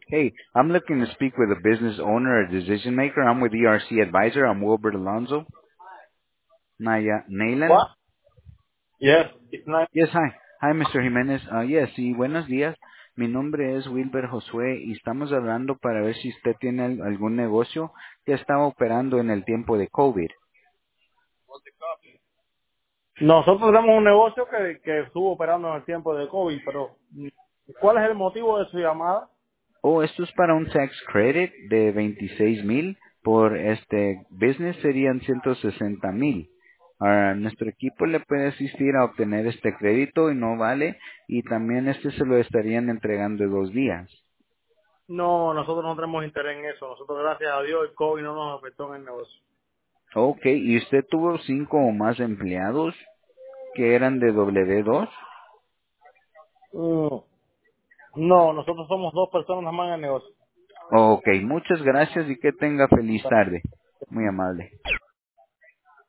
Hey, I'm looking to speak with a business owner or decision maker. I'm with ERC Advisor. I'm Wilbert Alonso. Naya, Nayland? What? Yes, it's nice. Yes, hi. Hi, Mr. Jiménez. Yes, sí, buenos días. Mi nombre es Wilber Josué y estamos hablando para ver si usted tiene algún negocio que estaba operando en el tiempo de COVID. Nosotros tenemos un negocio que estuvo operando en el tiempo de COVID, pero ¿cuál es el motivo de su llamada? Oh, esto es para un tax credit de 26,000. Por este business serían 160,000. Ahora, nuestro equipo le puede asistir a obtener este crédito y no vale, y también este se lo estarían entregando en 2 días. No, nosotros no tenemos interés en eso. Nosotros, gracias a Dios, el COVID no nos afectó en el negocio. Ok, ¿y usted tuvo 5 o más empleados que eran de W2? Mm, No, nosotros somos dos personas nada más en el negocio. Ok, muchas gracias y que tenga feliz tarde. Muy amable.